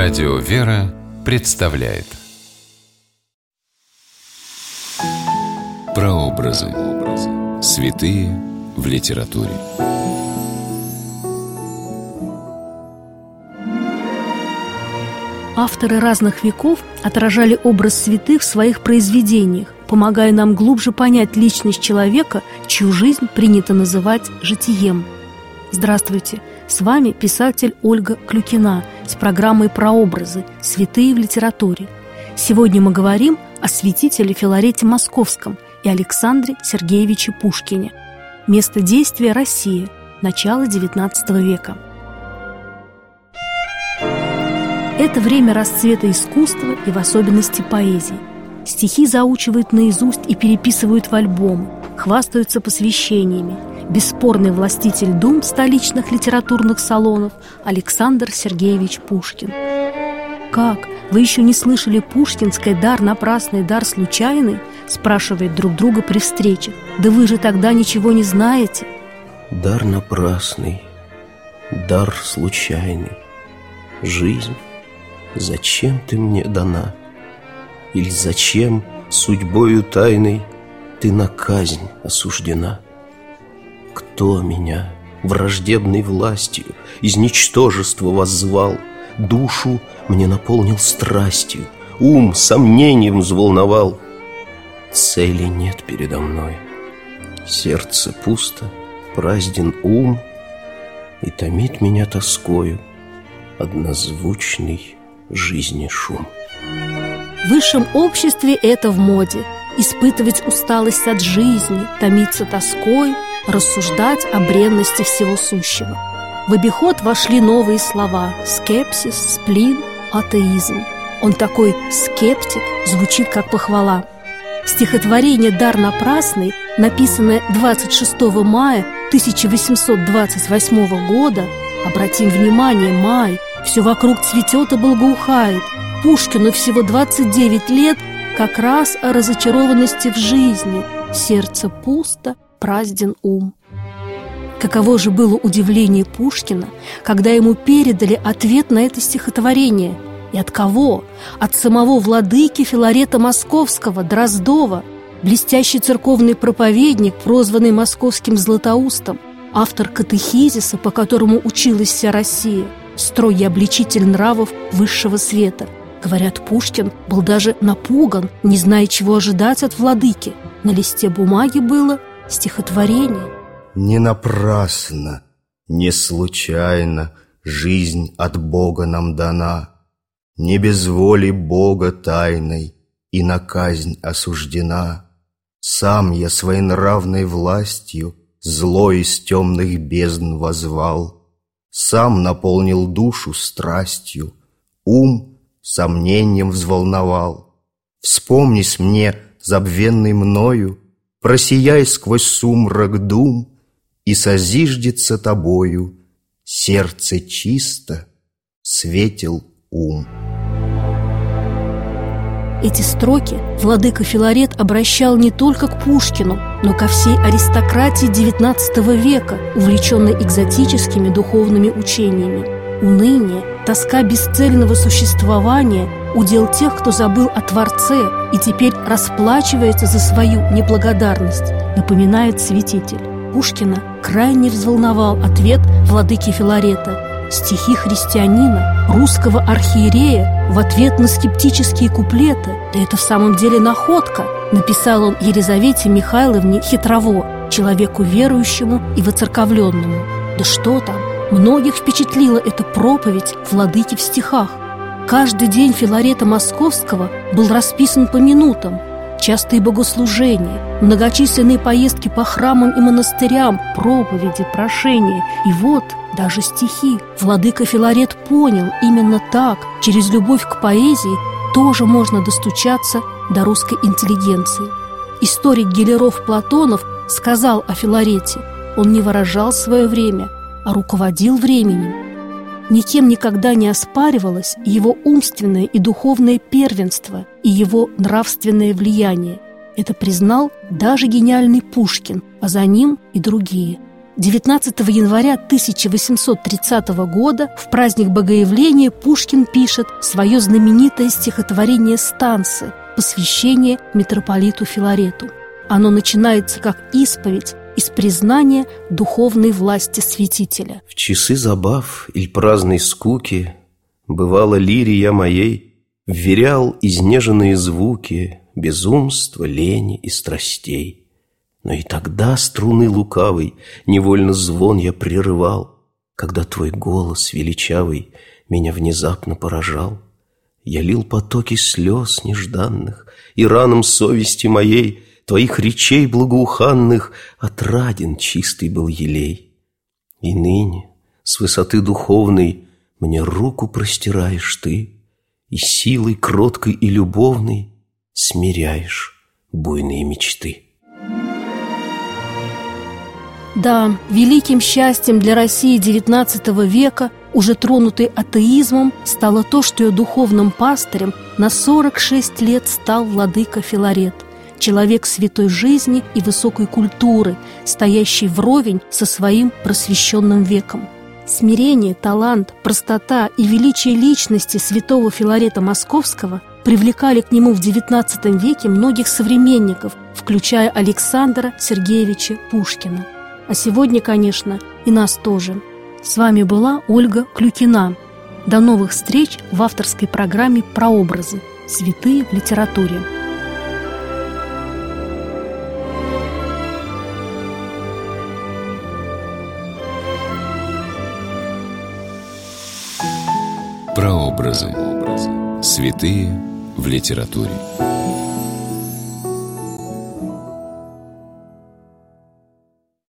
Радио «Вера» представляет Прообразы. Святые в литературе. Авторы разных веков отражали образ святых в своих произведениях, помогая нам глубже понять личность человека, чью жизнь принято называть житием. Здравствуйте! С вами писатель Ольга Клюкина с программой «Прообразы. Святые в литературе». Сегодня мы говорим о святителе Филарете Московском и Александре Сергеевиче Пушкине. Место действия – Россия, начало XIX века. Это время расцвета искусства и в особенности поэзии. Стихи заучивают наизусть и переписывают в альбомы, хвастаются посвящениями. Бесспорный властитель дум столичных литературных салонов Александр Сергеевич Пушкин. «Как? Вы еще не слышали пушкинской «дар напрасный, дар случайный»?» спрашивает друг друга при встрече. «Да вы же тогда ничего не знаете». Дар напрасный, дар случайный. Жизнь, зачем ты мне дана? Или зачем судьбою тайной ты на казнь осуждена? Кто меня враждебной властью из ничтожества воззвал? Душу мне наполнил страстью, ум сомнением взволновал. Цели нет передо мной, сердце пусто, празден ум, и томит меня тоскою однозвучный жизни шум. В высшем обществе это в моде – испытывать усталость от жизни, томиться тоской, рассуждать о бренности всего сущего. В обиход вошли новые слова – скепсис, сплин, атеизм. Он такой скептик, звучит как похвала. Стихотворение «Дар напрасный», написанное 26 мая 1828 года, обратим внимание, май, все вокруг цветет и благоухает. Пушкину всего 29 лет, как раз о разочарованности в жизни. Сердце пусто, празден ум. Каково же было удивление Пушкина, когда ему передали ответ на это стихотворение. И от кого? От самого владыки Филарета Московского, Дроздова, блестящий церковный проповедник, прозванный московским Златоустом, автор катехизиса, по которому училась вся Россия, строгий обличитель нравов высшего света. Говорят, Пушкин был даже напуган, не зная, чего ожидать от владыки. На листе бумаги было стихотворение. Не напрасно, не случайно жизнь от Бога нам дана. Не без воли Бога тайной и на казнь осуждена. Сам я своенравной властью зло из темных бездн возвал. Сам наполнил душу страстью, ум сомнением взволновал. Вспомнись мне, забвенный мною, просияй сквозь сумрак дум, и созиждется тобою сердце чисто, светел ум. Эти строки владыка Филарет обращал не только к Пушкину, но ко всей аристократии XIX века, увлеченной экзотическими духовными учениями. Уныние, тоска бесцельного существования – удел тех, кто забыл о Творце и теперь расплачивается за свою неблагодарность, напоминает святитель. Пушкина крайне взволновал ответ владыки Филарета. Стихи христианина, русского архиерея в ответ на скептические куплеты. Да это в самом деле находка, написал он Елизавете Михайловне Хитрово, человеку верующему и воцерковленному. Да что там, многих впечатлила эта проповедь владыки в стихах. Каждый день Филарета Московского был расписан по минутам. Частые богослужения, многочисленные поездки по храмам и монастырям, проповеди, прошения. И вот даже стихи. Владыка Филарет понял, именно так, через любовь к поэзии, тоже можно достучаться до русской интеллигенции. Историк Гелеров-Платонов сказал о Филарете: он не выражал свое время, а руководил временем. Никем никогда не оспаривалось его умственное и духовное первенство и его нравственное влияние. Это признал даже гениальный Пушкин, а за ним и другие. 19 января 1830 года в праздник Богоявления Пушкин пишет свое знаменитое стихотворение «Станцы», посвящение митрополиту Филарету. Оно начинается как исповедь из признания духовной власти святителя. В часы забав иль праздной скуки бывало лирия моей вверял изнеженные звуки безумства, лени и страстей. Но и тогда струны лукавой невольно звон я прерывал, когда твой голос величавый меня внезапно поражал. Я лил потоки слез нежданных, и ранам совести моей твоих речей благоуханных отраден чистый был елей. И ныне с высоты духовной мне руку простираешь ты, и силой кроткой и любовной смиряешь буйные мечты. Да, великим счастьем для России XIX века, уже тронутой атеизмом, стало то, что ее духовным пастырем на 46 лет стал владыка Филарет, человек святой жизни и высокой культуры, стоящий вровень со своим просвещенным веком. Смирение, талант, простота и величие личности святого Филарета Московского привлекали к нему в XIX веке многих современников, включая Александра Сергеевича Пушкина. А сегодня, конечно, и нас тоже. С вами была Ольга Клюкина. До новых встреч в авторской программе «Прообразы. Святые в литературе». Прообразы. Святые в литературе.